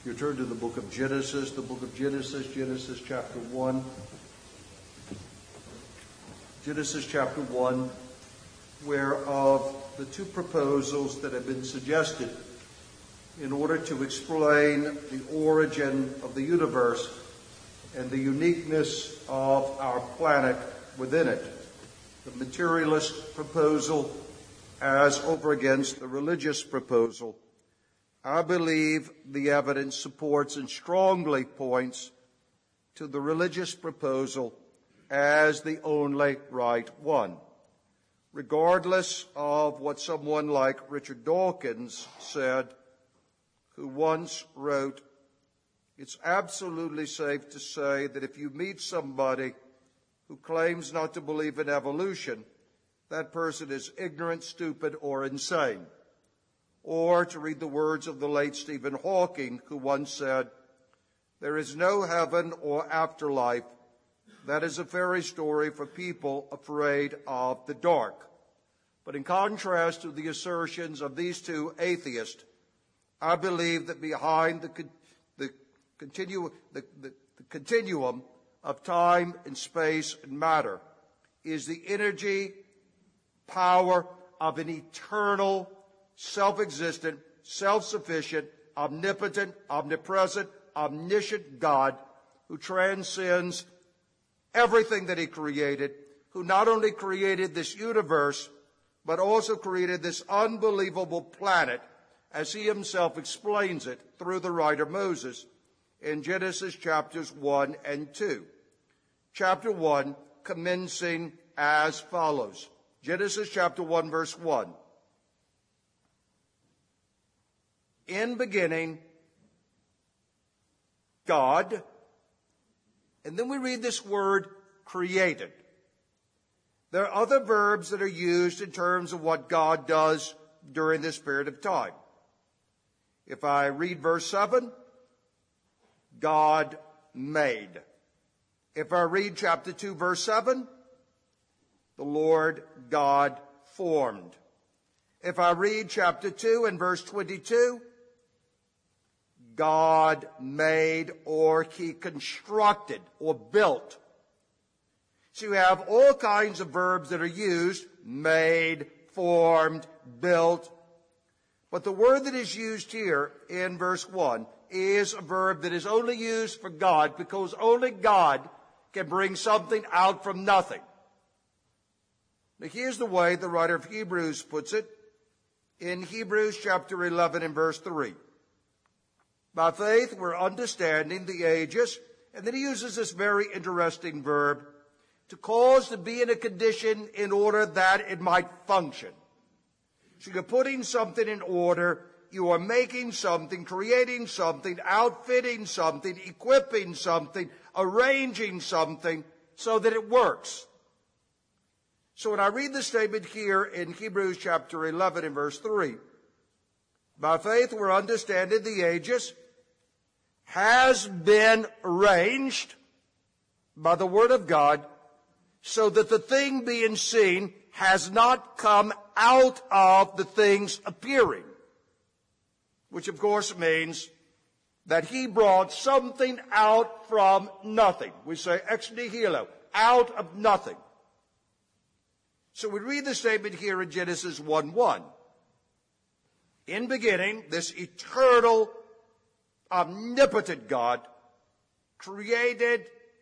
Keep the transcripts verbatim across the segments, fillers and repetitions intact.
You turn to the book of Genesis, the book of Genesis, Genesis chapter one. Genesis chapter one, whereof the two proposals that have been suggested in order to explain the origin of the universe and the uniqueness of our planet within it. The materialist proposal as over against the religious proposal. I believe the evidence supports and strongly points to the religious proposal as the only right one. Regardless of what someone like Richard Dawkins said, who once wrote, it's absolutely safe to say that if you meet somebody who claims not to believe in evolution, that person is ignorant, stupid, or insane. Or, to read the words of the late Stephen Hawking, who once said, there is no heaven or afterlife. That is a fairy story for people afraid of the dark. But in contrast to the assertions of these two atheists, I believe that behind the, the, continu, the, the, the continuum of time and space and matter is the energy, power of an eternal, self-existent, self-sufficient, omnipotent, omnipresent, omniscient God who transcends everything that he created, who not only created this universe, but also created this unbelievable planet, as he himself explains it through the writer Moses in Genesis chapters one and two. Chapter one commencing as follows. Genesis chapter one, verse one. In beginning, God, and then we read this word, created. There are other verbs that are used in terms of what God does during this period of time. If I read verse seven, God made. If I read chapter two, verse seven, the Lord God formed. If I read chapter two and verse twenty-two, God made, or he constructed or built. So you have all kinds of verbs that are used, made, formed, built. But the word that is used here in verse one is a verb that is only used for God because only God can bring something out from nothing. Now here's the way the writer of Hebrews puts it in Hebrews chapter eleven and verse three. By faith, we're understanding the ages, and then he uses this very interesting verb, to cause to be in a condition in order that it might function. So you're putting something in order, you are making something, creating something, outfitting something, equipping something, arranging something so that it works. So when I read the statement here in Hebrews chapter eleven and verse three, by faith we're understanding the ages, has been arranged by the word of God, so that the thing being seen has not come out of the things appearing. Which of course means that he brought something out from nothing. We say ex nihilo, out of nothing. So we read the statement here in Genesis one one. In beginning, this eternal, omnipotent God created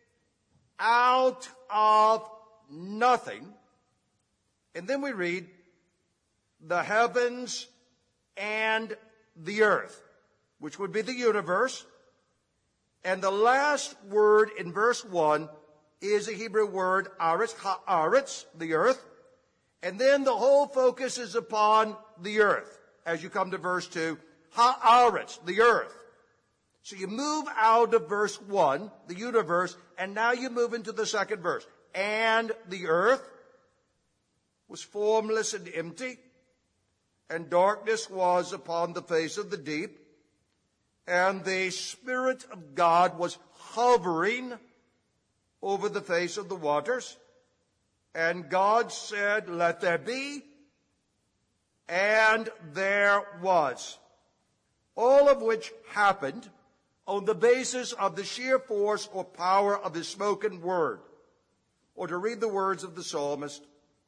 out of nothing. And then we read the heavens and the earth, which would be the universe. And the last word in verse one is a Hebrew word, aretz, haaretz, the earth. And then the whole focus is upon the earth. As you come to verse two, haaretz, the earth. So you move out of verse one, the universe, and now you move into the second verse. And the earth was formless and empty, and darkness was upon the face of the deep, and the Spirit of God was hovering over the face of the waters. And God said, let there be, and there was. All of which happened on the basis of the sheer force or power of his spoken word. Or to read the words of the psalmist,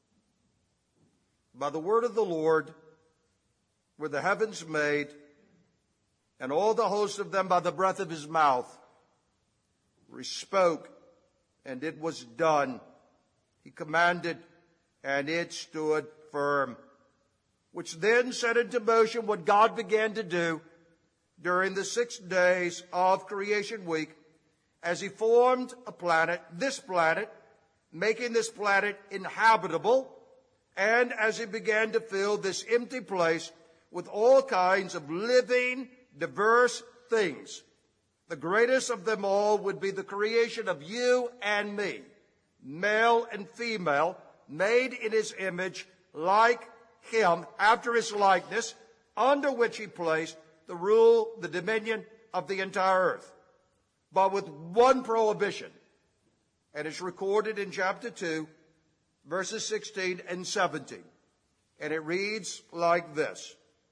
by the word of the Lord were the heavens made, and all the host of them by the breath of his mouth. He spoke, and it was done. He commanded, and it stood firm. Which then set into motion what God began to do during the six days of creation week as he formed a planet, this planet, making this planet inhabitable, and as he began to fill this empty place with all kinds of living, diverse things. The greatest of them all would be the creation of you and me, male and female, made in his image, like him, after his likeness, under which he placed the rule, the dominion of the entire earth. But with one prohibition, and it's recorded in chapter two, verses sixteen and seventeen. And it reads like this.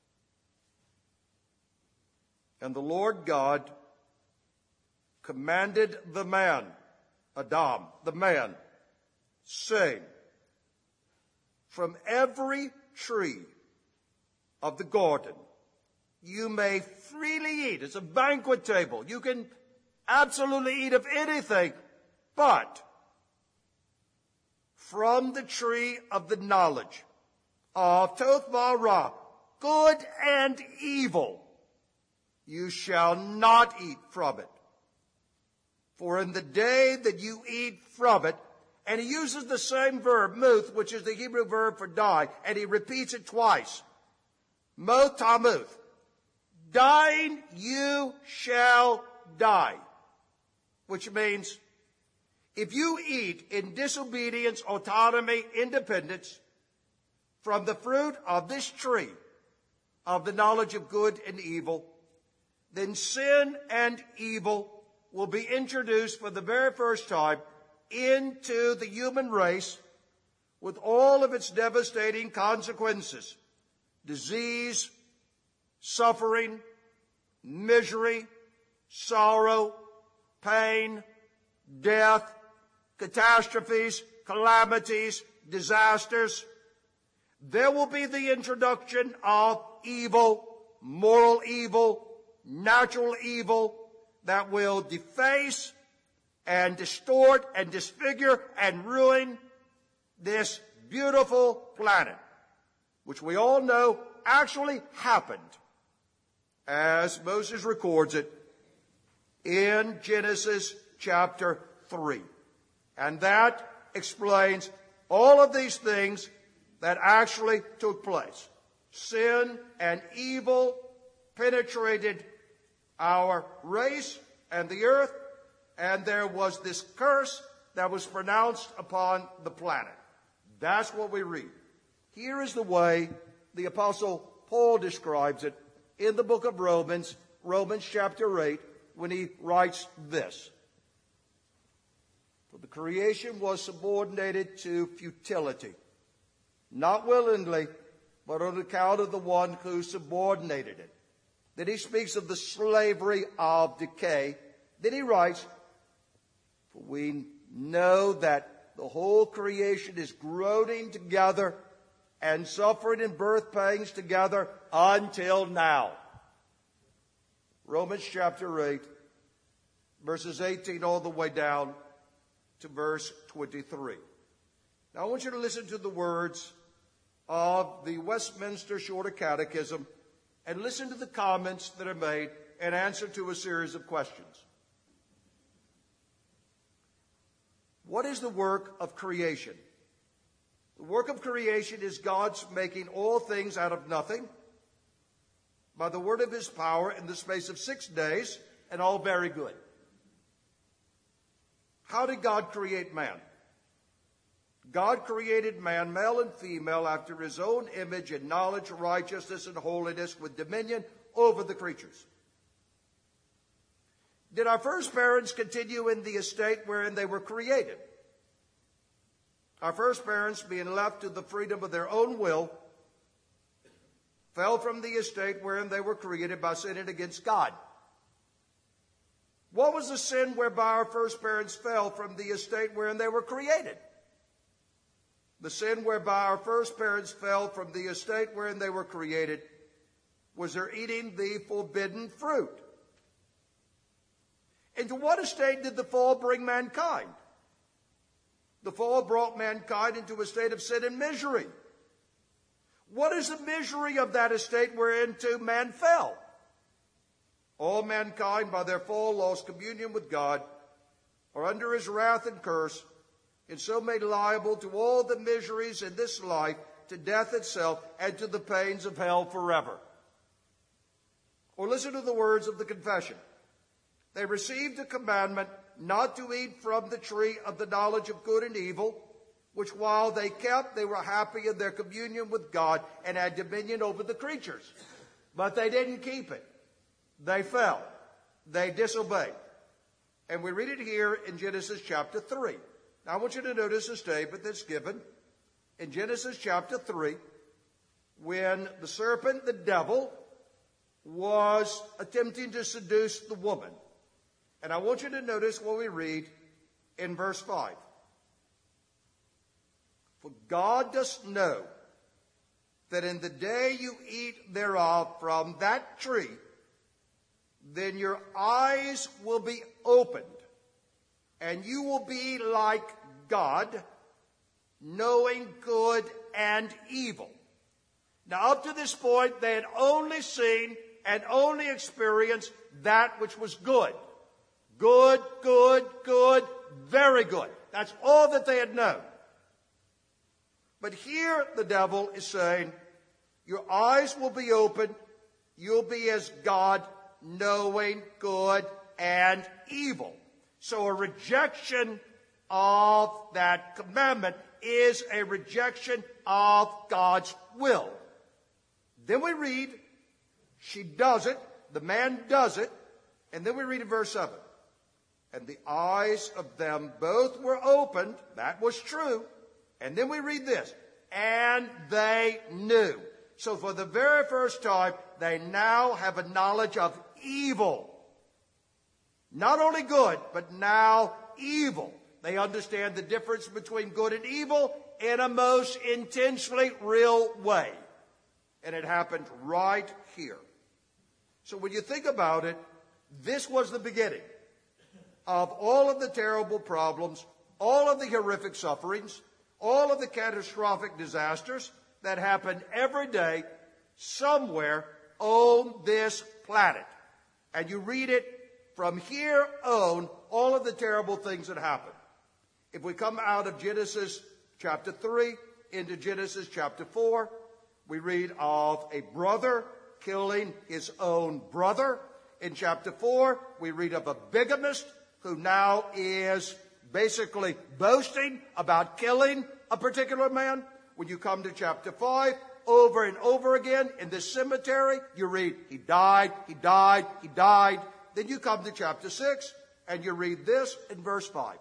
And the Lord God commanded the man, Adam, the man, saying, from every tree of the garden you may freely eat. It's a banquet table. You can absolutely eat of anything, but from the tree of the knowledge of Toth Ra, good and evil, you shall not eat from it. For in the day that you eat from it, and he uses the same verb, muth, which is the Hebrew verb for die, and he repeats it twice. Moth tamuth. Dying you shall die. Which means, if you eat in disobedience, autonomy, independence, from the fruit of this tree, of the knowledge of good and evil, then sin and evil will be introduced for the very first time into the human race with all of its devastating consequences. Disease, suffering, misery, sorrow, pain, death, catastrophes, calamities, disasters. There will be the introduction of evil, moral evil, natural evil that will deface and distort and disfigure and ruin this beautiful planet, which we all know actually happened, as Moses records it in Genesis chapter three. And that explains all of these things that actually took place. Sin and evil penetrated our race and the earth, and there was this curse that was pronounced upon the planet. That's what we read. Here is the way the Apostle Paul describes it in the book of Romans, Romans chapter eight, when he writes this. For the creation was subordinated to futility, not willingly, but on account of the one who subordinated it. Then he speaks of the slavery of decay. Then he writes, for we know that the whole creation is groaning together and suffering in birth pangs together until now. Romans chapter eight, verses eighteen all the way down to verse twenty-three. Now I want you to listen to the words of the Westminster Shorter Catechism and listen to the comments that are made in answer to a series of questions. What is the work of creation? The work of creation is God's making all things out of nothing by the word of his power in the space of six days, and all very good. How did God create man? God created man, male and female, after his own image in knowledge, righteousness, and holiness, with dominion over the creatures. Did our first parents continue in the estate wherein they were created? Our first parents, being left to the freedom of their own will, fell from the estate wherein they were created by sinning against God. What was the sin whereby our first parents fell from the estate wherein they were created? The sin whereby our first parents fell from the estate wherein they were created was their eating the forbidden fruit. Into what estate did the fall bring mankind? The fall brought mankind into a state of sin and misery. What is the misery of that estate whereinto man fell? All mankind by their fall lost communion with God, are under his wrath and curse, and so made liable to all the miseries in this life, to death itself, and to the pains of hell forever. Or listen to the words of the confession. They received a commandment not to eat from the tree of the knowledge of good and evil, which while they kept, they were happy in their communion with God and had dominion over the creatures. But they didn't keep it. They fell. They disobeyed. And we read it here in Genesis chapter three. Now I want you to notice a statement that's given in Genesis chapter three when the serpent, the devil, was attempting to seduce the woman. And I want you to notice what we read in verse five. For God does know that in the day you eat thereof from that tree, then your eyes will be opened, and you will be like God, knowing good and evil. Now, up to this point, they had only seen and only experienced that which was good. Good, good, good, very good. That's all that they had known. But here the devil is saying, your eyes will be opened, you'll be as God, knowing good and evil. So a rejection of that commandment is a rejection of God's will. Then we read, she does it, the man does it, and then we read in verse seven. And the eyes of them both were opened, that was true, and then we read this, and they knew. So for the very first time, they now have a knowledge of evil. Not only good, but now evil. They understand the difference between good and evil in a most intensely real way. And it happened right here. So when you think about it, this was the beginning of all of the terrible problems, all of the horrific sufferings, all of the catastrophic disasters that happen every day somewhere on this planet. And you read it from here on, all of the terrible things that happen. If we come out of Genesis chapter three into Genesis chapter four, we read of a brother killing his own brother. In chapter four, we read of a bigamist who now is basically boasting about killing a particular man. When you come to chapter five, over and over again in this cemetery, you read, he died, he died, he died. Then you come to chapter six, and you read this in verse five.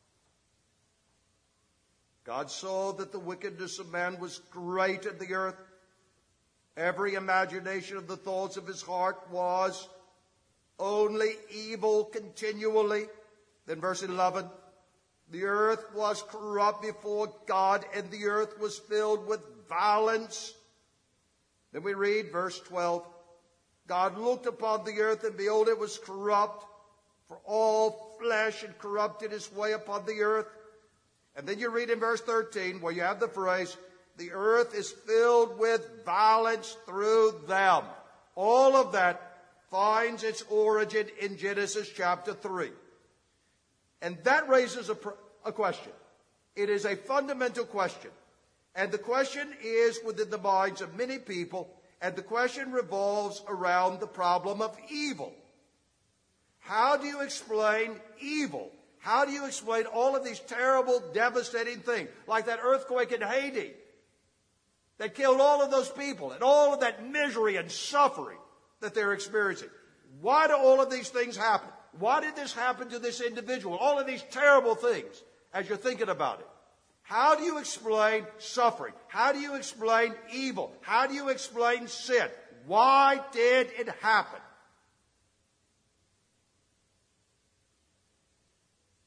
God saw that the wickedness of man was great in the earth. Every imagination of the thoughts of his heart was only evil continually. Then verse eleven, the earth was corrupt before God, and the earth was filled with violence. Then we read verse twelve, God looked upon the earth, and behold, it was corrupt, for all flesh had corrupted its way upon the earth. And then you read in verse thirteen, where you have the phrase, the earth is filled with violence through them. All of that finds its origin in Genesis chapter three. And that raises a, a question. It is a fundamental question. And the question is within the minds of many people, and the question revolves around the problem of evil. How do you explain evil? How do you explain all of these terrible, devastating things, like that earthquake in Haiti that killed all of those people and all of that misery and suffering that they're experiencing? Why do all of these things happen? Why did this happen to this individual? All of these terrible things as you're thinking about it. How do you explain suffering? How do you explain evil? How do you explain sin? Why did it happen?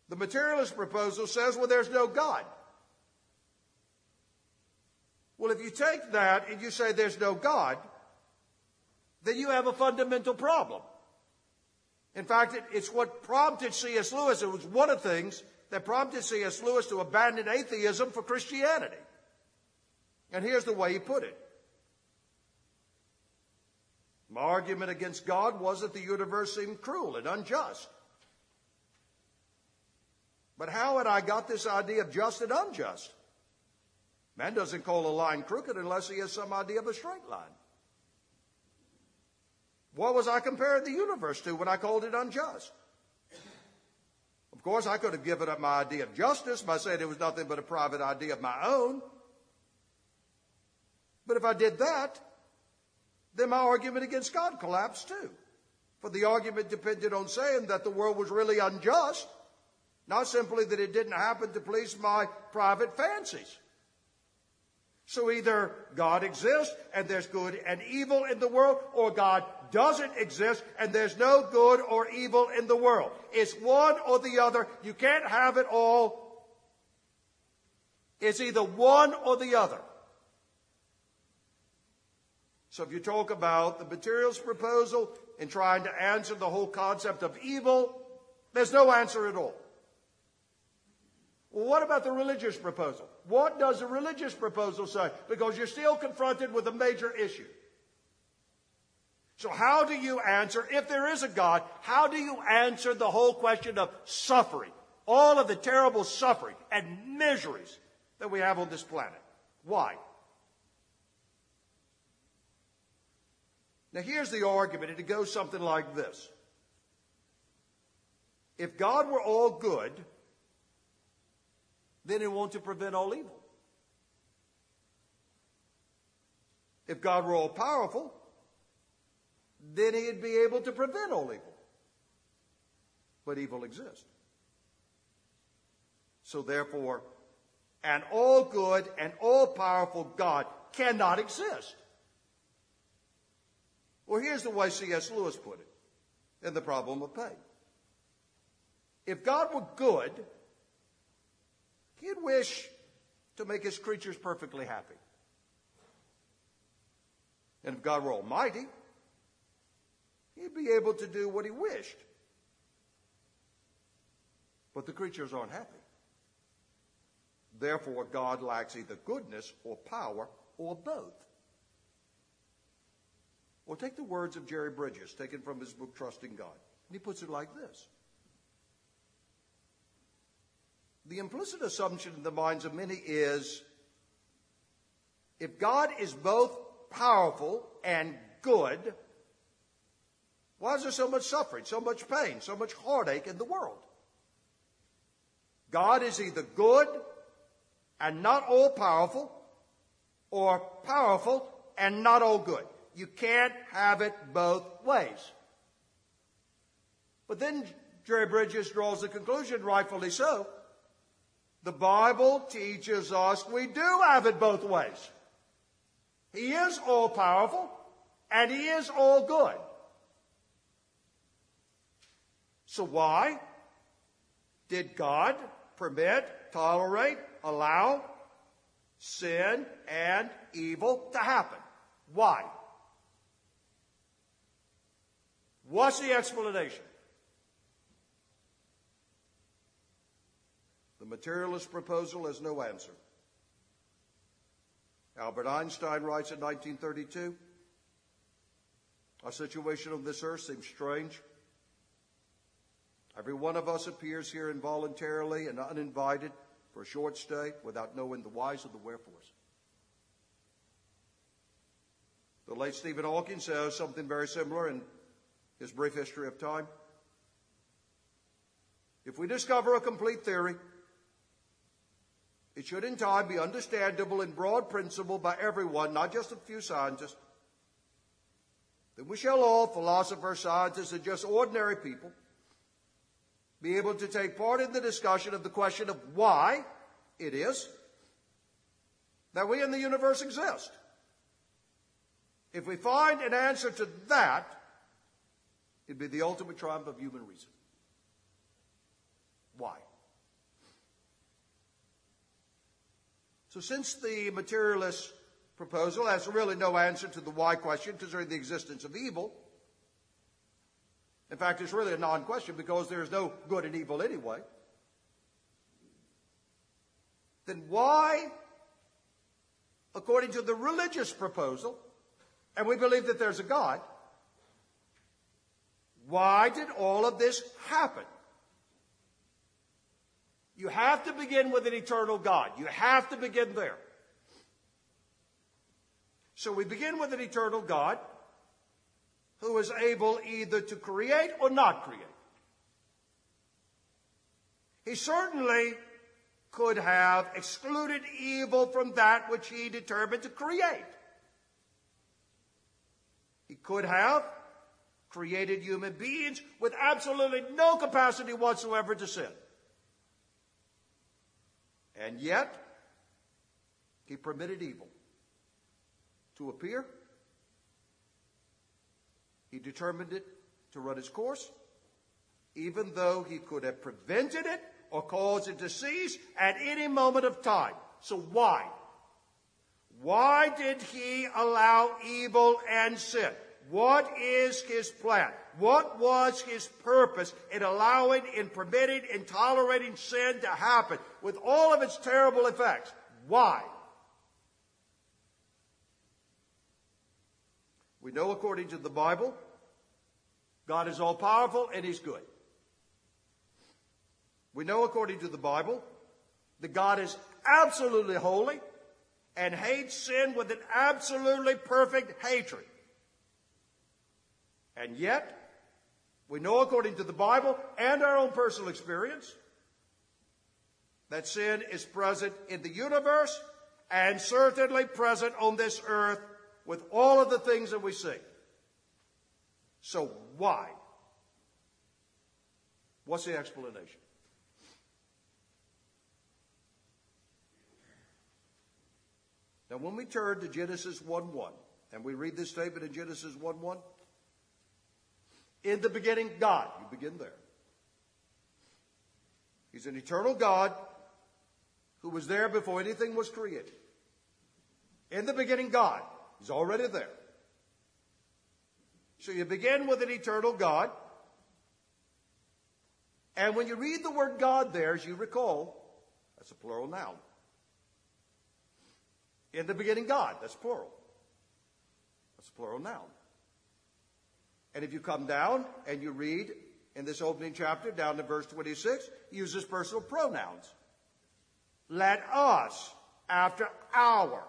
The materialist proposal says, well, there's no God. Well, if you take that and you say there's no God, then you have a fundamental problem. In fact, it, it's what prompted C S Lewis. It was one of the things that prompted C S Lewis to abandon atheism for Christianity. And here's the way he put it. My argument against God was that the universe seemed cruel and unjust. But how had I got this idea of just and unjust? Man doesn't call a line crooked unless he has some idea of a straight line. What was I comparing the universe to when I called it unjust? Of course, I could have given up my idea of justice by saying it was nothing but a private idea of my own. But if I did that, then my argument against God collapsed too. For the argument depended on saying that the world was really unjust, not simply that it didn't happen to please my private fancies. So either God exists and there's good and evil in the world, or God doesn't exist and there's no good or evil in the world. It's one or the other. You can't have it all. It's either one or the other. So if you talk about the materialist proposal and trying to answer the whole concept of evil, there's no answer at all. Well, what about the religious proposal? What does the religious proposal say? Because you're still confronted with a major issue. So how do you answer, if there is a God, how do you answer the whole question of suffering? All of the terrible suffering and miseries that we have on this planet. Why? Now here's the argument, and it goes something like this. If God were all good, then he wants to prevent all evil. If God were all powerful, then he'd be able to prevent all evil. But evil exists. So therefore, an all good and all powerful God cannot exist. Well, here's the way C S Lewis put it in The Problem of Pain. If God were good, he'd wish to make his creatures perfectly happy. And if God were almighty, he'd be able to do what he wished. But the creatures aren't happy. Therefore, God lacks either goodness or power or both. Well, take the words of Jerry Bridges, taken from his book, Trusting God. And he puts it like this. The implicit assumption in the minds of many is, if God is both powerful and good, why is there so much suffering, so much pain, so much heartache in the world? God is either good and not all powerful, or powerful and not all good. You can't have it both ways. But then Jerry Bridges draws the conclusion, rightfully so. The Bible teaches us we do have it both ways. He is all powerful and he is all good. So why did God permit, tolerate, allow sin and evil to happen? Why? What's the explanation? The materialist proposal has no answer. Albert Einstein writes in nineteen thirty-two, our situation on this earth seems strange. Every one of us appears here involuntarily and uninvited for a short stay without knowing the whys or the wherefores. The late Stephen Hawking says something very similar in his brief history of time. If we discover a complete theory, it should in time be understandable in broad principle by everyone, not just a few scientists. Then we shall all, philosophers, scientists, and just ordinary people, be able to take part in the discussion of the question of why it is that we in the universe exist. If we find an answer to that, it'd be the ultimate triumph of human reason. Why? So since the materialist proposal has really no answer to the why question concerning the existence of evil, in fact, it's really a non-question because there's no good and evil anyway, then why, according to the religious proposal, and we believe that there's a God, why did all of this happen? You have to begin with an eternal God. You have to begin there. So we begin with an eternal God who is able either to create or not create. He certainly could have excluded evil from that which he determined to create. He could have created human beings with absolutely no capacity whatsoever to sin. And yet, he permitted evil to appear. He determined it to run its course, even though he could have prevented it or caused it to cease at any moment of time. So why? Why did he allow evil and sin? What is his plan? What was his purpose in allowing, in permitting, in tolerating sin to happen with all of its terrible effects? Why? We know according to the Bible, God is all-powerful and he's good. We know according to the Bible that God is absolutely holy and hates sin with an absolutely perfect hatred. And yet, we know according to the Bible and our own personal experience that sin is present in the universe and certainly present on this earth with all of the things that we see. So why? What's the explanation? Now, when we turn to Genesis one one, and we read this statement in Genesis one one, in the beginning, God. You begin there. He's an eternal God who was there before anything was created. In the beginning, God. He's already there. So you begin with an eternal God. And when you read the word God there, as you recall, that's a plural noun. In the beginning, God. That's plural. That's a plural noun. And if you come down and you read in this opening chapter down to verse twenty-six, he uses personal pronouns. Let us, after our.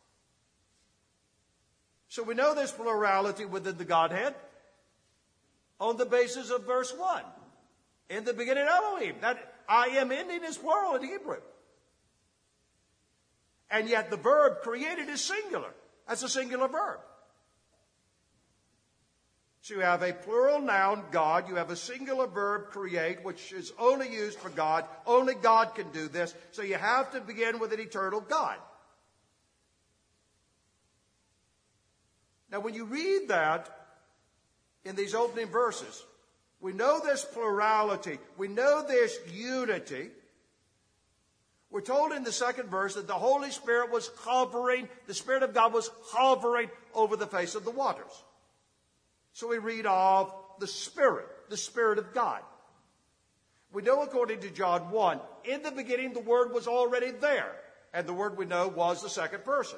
So we know there's plurality within the Godhead on the basis of verse one. In the beginning, Elohim. That I am ending is plural in Hebrew. And yet the verb created is singular. That's a singular verb. So you have a plural noun, God. You have a singular verb, create, which is only used for God. Only God can do this. So you have to begin with an eternal God. Now, when you read that in these opening verses, we know there's plurality. We know there's unity. We're told in the second verse that the Holy Spirit was hovering, the Spirit of God was hovering over the face of the waters. So we read of the Spirit, the Spirit of God. We know according to John one, in the beginning the Word was already there. And the Word we know was the second person.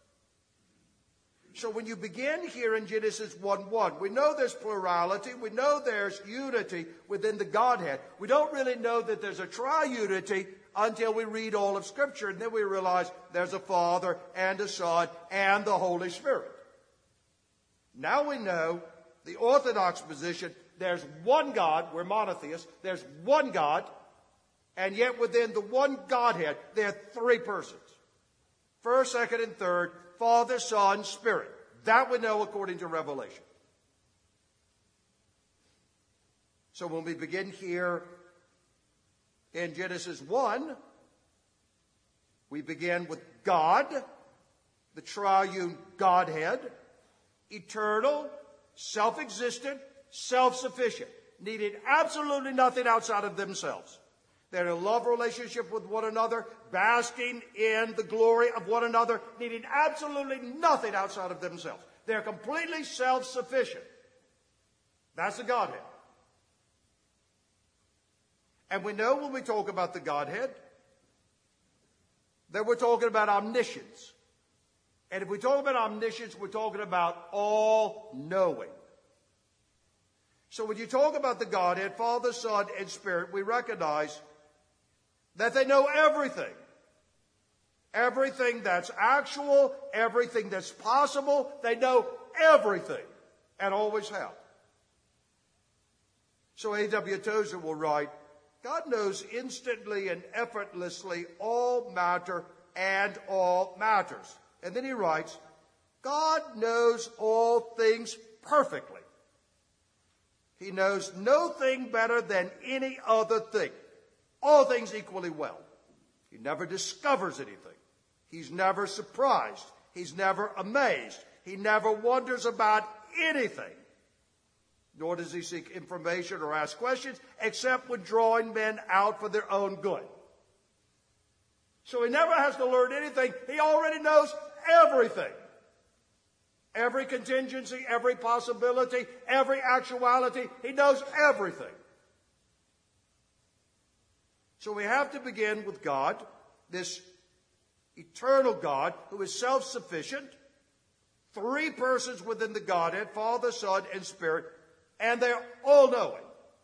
So when you begin here in Genesis one one, we know there's plurality. We know there's unity within the Godhead. We don't really know that there's a triunity until we read all of Scripture. And then we realize there's a Father and a Son and the Holy Spirit. Now we know the Orthodox position, there's one God, we're monotheists, there's one God, and yet within the one Godhead, there are three persons. First, second, and third, Father, Son, Spirit. That we know according to Revelation. So when we begin here in Genesis one, we begin with God, the triune Godhead, eternal, self-existent, self-sufficient, needed absolutely nothing outside of themselves. They're in a love relationship with one another, basking in the glory of one another, needing absolutely nothing outside of themselves. They're completely self-sufficient. That's the Godhead. And we know when we talk about the Godhead that we're talking about omniscience. And if we talk about omniscience, we're talking about all-knowing. So when you talk about the Godhead, Father, Son, and Spirit, we recognize that they know everything. Everything that's actual, everything that's possible, they know everything and always have. So A W Tozer will write, God knows instantly and effortlessly all matter and all matters. And then he writes, God knows all things perfectly. He knows no thing better than any other thing. All things equally well. He never discovers anything. He's never surprised. He's never amazed. He never wonders about anything. Nor does he seek information or ask questions, except when drawing men out for their own good. So he never has to learn anything. He already knows everything. Every contingency, every possibility, every actuality. He knows everything. So we have to begin with God, this eternal God who is self-sufficient, three persons within the Godhead, Father, Son, and Spirit, and they're all-knowing.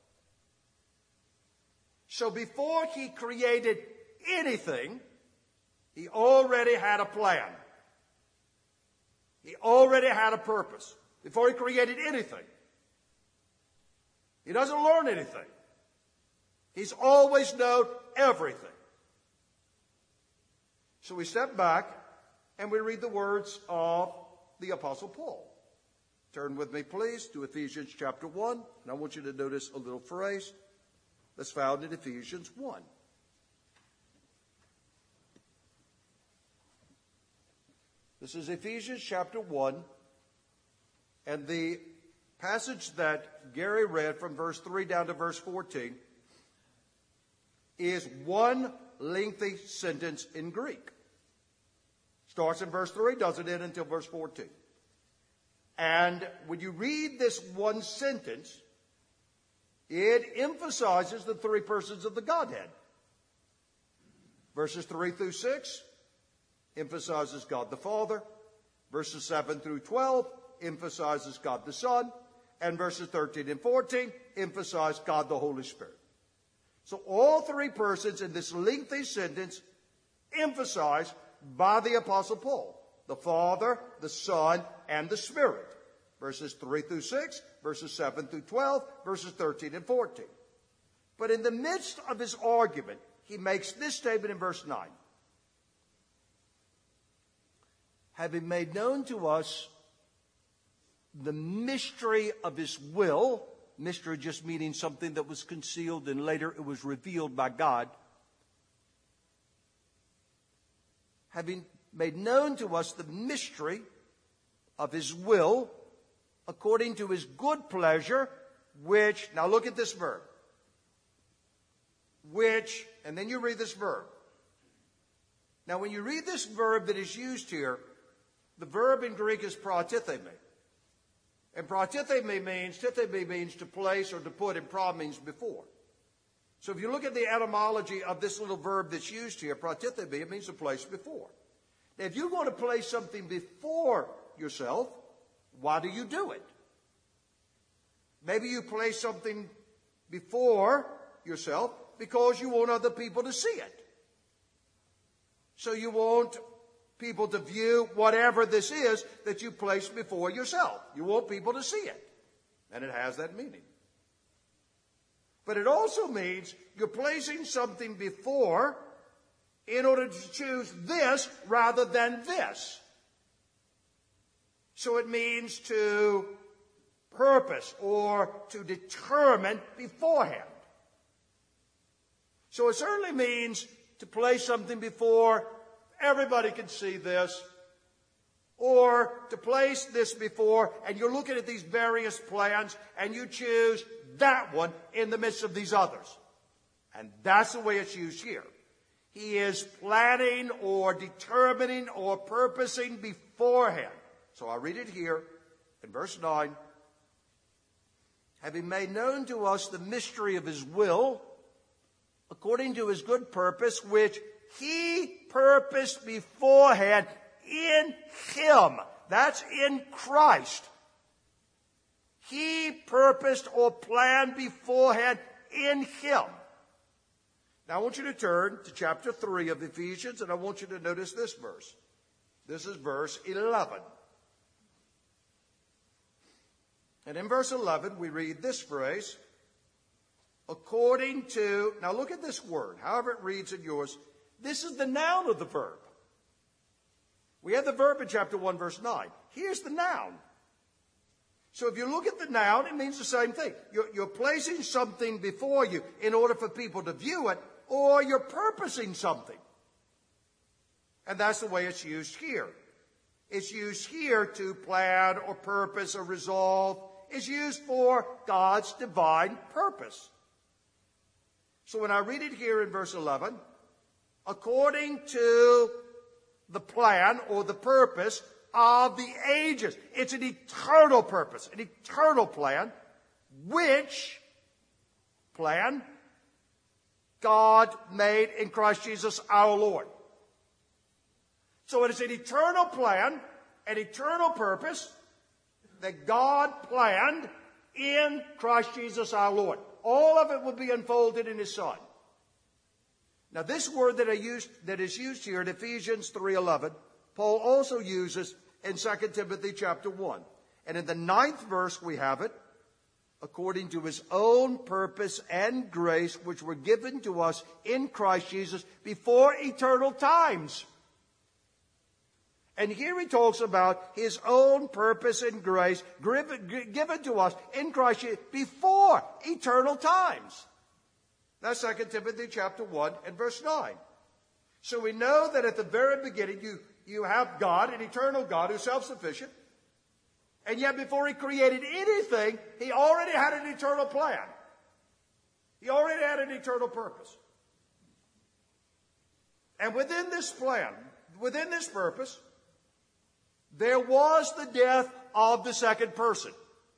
So before he created anything, he already had a plan. He already had a purpose before he created anything. He doesn't learn anything. He's always known everything. So we step back and we read the words of the Apostle Paul. Turn with me, please, to Ephesians chapter one. And I want you to notice a little phrase that's found in Ephesians one. This is Ephesians chapter one, and the passage that Gary read from verse three down to verse fourteen is one lengthy sentence in Greek. Starts in verse three, doesn't end until verse fourteen. And when you read this one sentence, it emphasizes the three persons of the Godhead. Verses three through six emphasizes God the Father. Verses seven through twelve emphasizes God the Son. And verses thirteen and fourteen emphasize God the Holy Spirit. So all three persons in this lengthy sentence emphasized by the Apostle Paul. The Father, the Son, and the Spirit. Verses three through six, verses seven through twelve, verses thirteen and fourteen. But in the midst of his argument, he makes this statement in verse nine. Having made known to us the mystery of his will, mystery just meaning something that was concealed and later it was revealed by God. Having made known to us the mystery of his will, according to his good pleasure, which, now look at this verb, which, and then you read this verb. Now when you read this verb that is used here, the verb in Greek is pratithemi. And pratithemi means, tithemi means to place or to put, and pra means before. So if you look at the etymology of this little verb that's used here, pratithemi, it means to place before. Now if you're going to place something before yourself, why do you do it? Maybe you place something before yourself because you want other people to see it. So you want people to view whatever this is that you place before yourself. You want people to see it. And it has that meaning. But it also means you're placing something before in order to choose this rather than this. So it means to purpose or to determine beforehand. So it certainly means to place something before everybody can see this, or to place this before, and you're looking at these various plans, and you choose that one in the midst of these others. And that's the way it's used here. He is planning or determining or purposing beforehand. So I'll read it here in verse nine. Having made known to us the mystery of his will, according to his good purpose, which he purposed beforehand in him. That's in Christ. He purposed or planned beforehand in him. Now I want you to turn to chapter three of Ephesians, and I want you to notice this verse. This is verse eleven. And in verse eleven, we read this phrase, according to, now look at this word, however it reads in yours. This is the noun of the verb. We have the verb in chapter one, verse nine. Here's the noun. So if you look at the noun, it means the same thing. You're, you're placing something before you in order for people to view it, or you're purposing something. And that's the way it's used here. It's used here to plan or purpose or resolve. It's used for God's divine purpose. So when I read it here in verse eleven, according to the plan or the purpose of the ages. It's an eternal purpose, an eternal plan, which plan God made in Christ Jesus our Lord. So it is an eternal plan, an eternal purpose that God planned in Christ Jesus our Lord. All of it will be unfolded in his Son. Now this word that, I used, that is used here in Ephesians three eleven, Paul also uses in Second Timothy chapter one. And in the ninth verse we have it, according to his own purpose and grace, which were given to us in Christ Jesus before eternal times. And here he talks about his own purpose and grace given to us in Christ Jesus before eternal times. That's Second Timothy chapter one and verse nine. So we know that at the very beginning you, you have God, an eternal God who's self-sufficient. And yet before he created anything, he already had an eternal plan. He already had an eternal purpose. And within this plan, within this purpose, there was the death of the second person.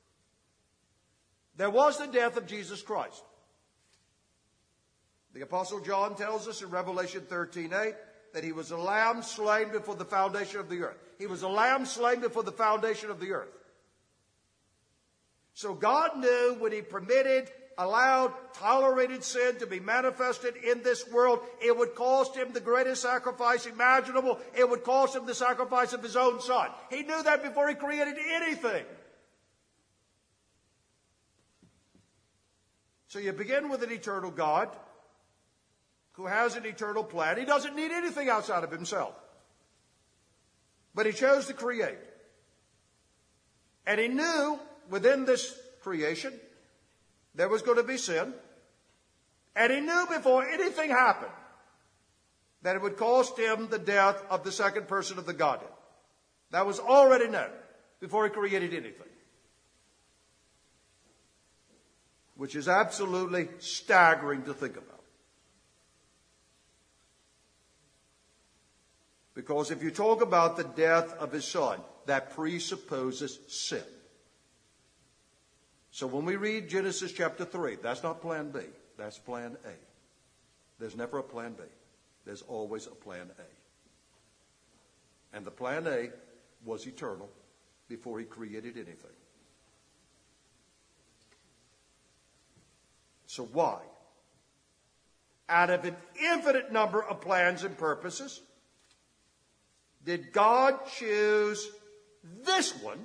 There was the death of Jesus Christ. The Apostle John tells us in Revelation thirteen eight that he was a lamb slain before the foundation of the earth. He was a lamb slain before the foundation of the earth. So God knew when he permitted, allowed, tolerated sin to be manifested in this world, it would cost him the greatest sacrifice imaginable. It would cost him the sacrifice of his own Son. He knew that before he created anything. So you begin with an eternal God who has an eternal plan. He doesn't need anything outside of himself. But he chose to create. And he knew within this creation there was going to be sin. And he knew before anything happened that it would cost him the death of the second person of the Godhead. That was already known before he created anything. Which is absolutely staggering to think about. Because if you talk about the death of his Son, that presupposes sin. So when we read Genesis chapter three, that's not plan B. That's plan A. There's never a plan B. There's always a plan A. And the plan A was eternal before he created anything. So why? Out of an infinite number of plans and purposes, did God choose this one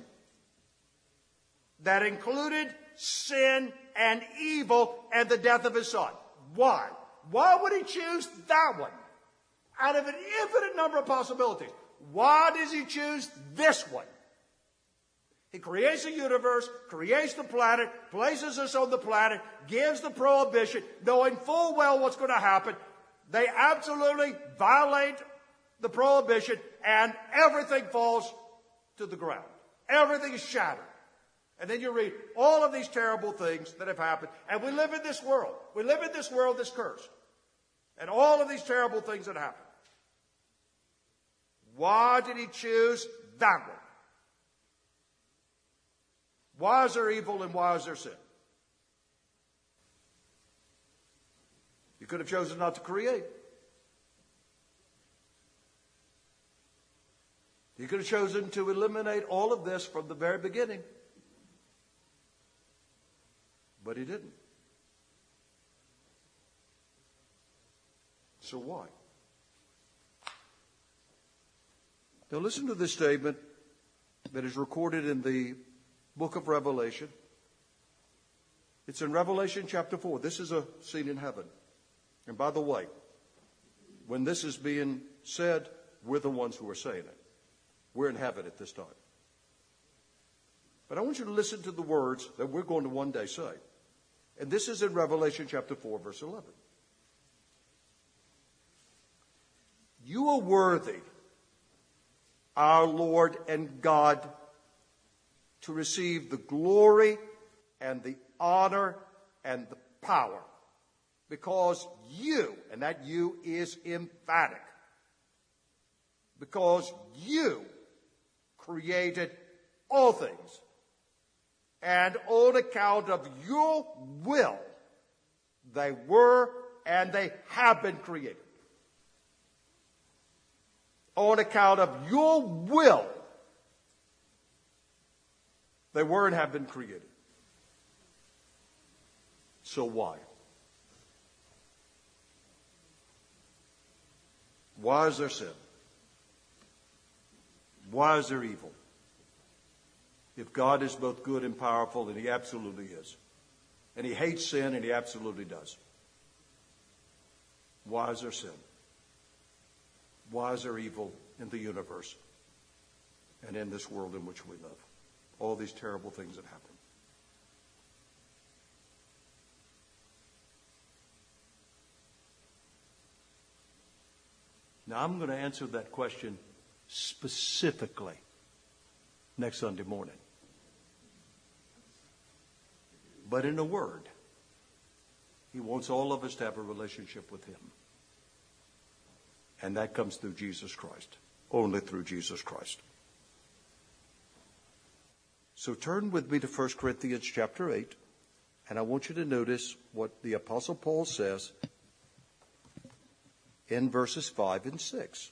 that included sin and evil and the death of his Son? Why? Why would he choose that one? Out of an infinite number of possibilities, why does he choose this one? He creates the universe, creates the planet, places us on the planet, gives the prohibition, knowing full well what's going to happen. They absolutely violate the prohibition, and everything falls to the ground. Everything is shattered. And then you read all of these terrible things that have happened. And we live in this world. We live in this world that's cursed. And all of these terrible things that happen. Why did he choose that one? Why is there evil and why is there sin? You could have chosen not to create. You could have chosen to eliminate all of this from the very beginning. But he didn't. So why? Now listen to this statement that is recorded in the book of Revelation. It's in Revelation chapter four. This is a scene in heaven. And by the way, when this is being said, we're the ones who are saying it. We're in heaven at this time. But I want you to listen to the words that we're going to one day say. And this is in Revelation chapter four, verse eleven. You are worthy, our Lord and God, to receive the glory and the honor and the power. Because you, and that you is emphatic, because you created all things, and on account of your will, they were and they have been created. On account of your will, they were and have been created. So why? Why is there sin? Why is there evil? If God is both good and powerful, and he absolutely is. And he hates sin, and he absolutely does. Why is there sin? Why is there evil in the universe and in this world in which we live? All these terrible things that happen. Now, I'm going to answer that question specifically next Sunday morning. But in a word, he wants all of us to have a relationship with him. And that comes through Jesus Christ. Only through Jesus Christ. So turn with me to First Corinthians chapter eight. And I want you to notice what the Apostle Paul says in verses five and six.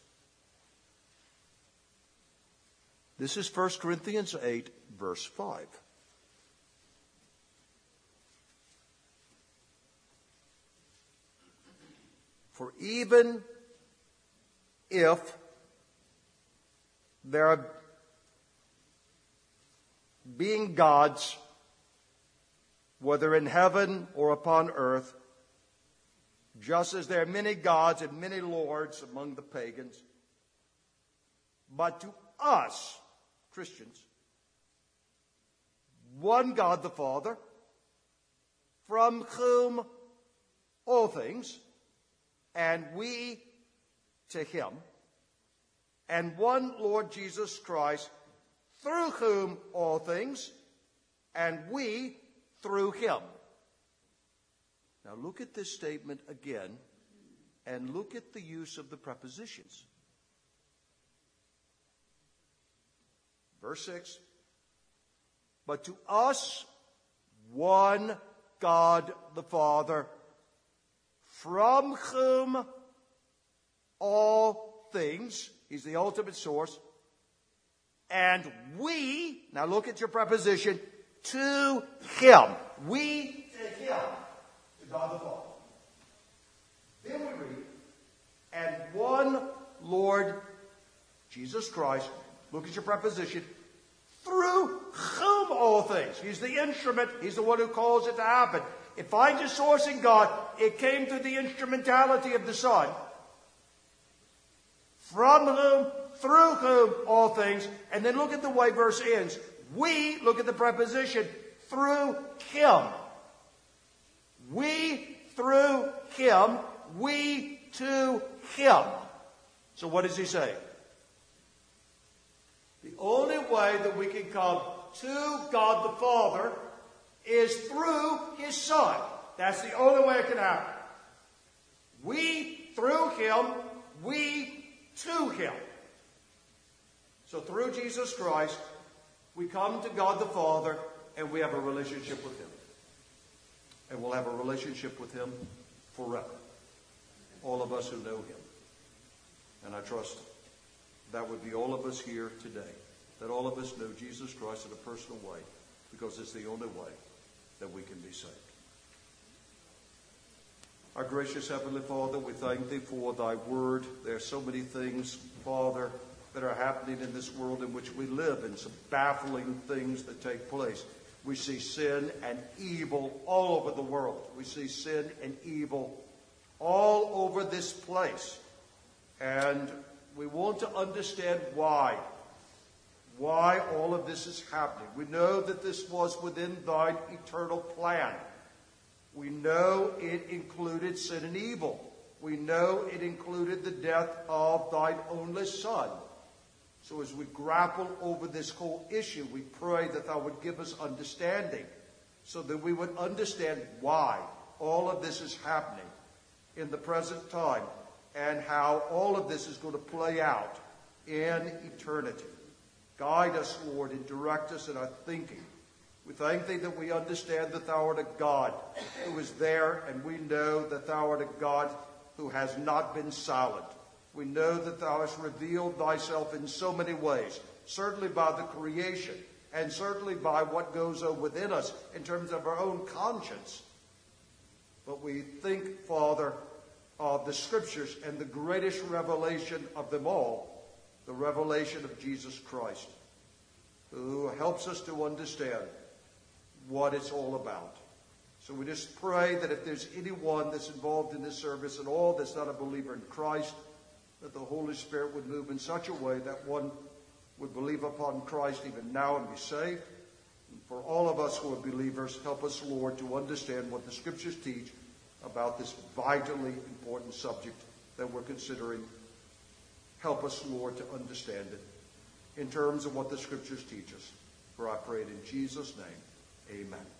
This is First Corinthians eight, verse five. For even if there are being gods, whether in heaven or upon earth, just as there are many gods and many lords among the pagans, but to us, Christians, one God the Father, from whom all things, and we to him, and one Lord Jesus Christ, through whom all things, and we through him. Now look at this statement again, and look at the use of the prepositions. Verse six, but to us one God the Father, from whom all things, he's the ultimate source, and we, now look at your preposition, to him. We to him, to God the Father. Then we read, and one Lord Jesus Christ, look at your preposition, through whom all things. He's the instrument. He's the one who calls it to happen. It finds its source in God. It came through the instrumentality of the Son. From whom, through whom, all things. And then look at the way verse ends. We, look at the preposition, through him. We through him. We to him. So what does he say? The only way that we can come to God the Father is through his Son. That's the only way it can happen. We through him, we to him. So through Jesus Christ, we come to God the Father, and we have a relationship with him. And we'll have a relationship with him forever. All of us who know him. And I trust that would be all of us here today. That all of us know Jesus Christ in a personal way, because it's the only way that we can be saved. Our gracious Heavenly Father, we thank thee for thy word. There are so many things, Father, that are happening in this world in which we live, and some baffling things that take place. We see sin and evil all over the world. We see sin and evil all over this place. And we want to understand why. Why all of this is happening. We know that this was within thine eternal plan. We know it included sin and evil. We know it included the death of thine only Son. So as we grapple over this whole issue, we pray that thou would give us understanding, so that we would understand why all of this is happening in the present time, and how all of this is going to play out in eternity. Guide us, Lord, and direct us in our thinking. We thank thee that we understand that thou art a God who is there, and we know that thou art a God who has not been silent. We know that thou hast revealed thyself in so many ways, certainly by the creation, and certainly by what goes on within us in terms of our own conscience. But we think, Father, of the Scriptures, and the greatest revelation of them all, the revelation of Jesus Christ, who helps us to understand what it's all about. So we just pray that if there's anyone that's involved in this service at all that's not a believer in Christ, that the Holy Spirit would move in such a way that one would believe upon Christ even now and be saved. And for all of us who are believers, help us, Lord, to understand what the Scriptures teach about this vitally important subject that we're considering. Help us, Lord, to understand it in terms of what the Scriptures teach us. For I pray it in Jesus' name. Amen.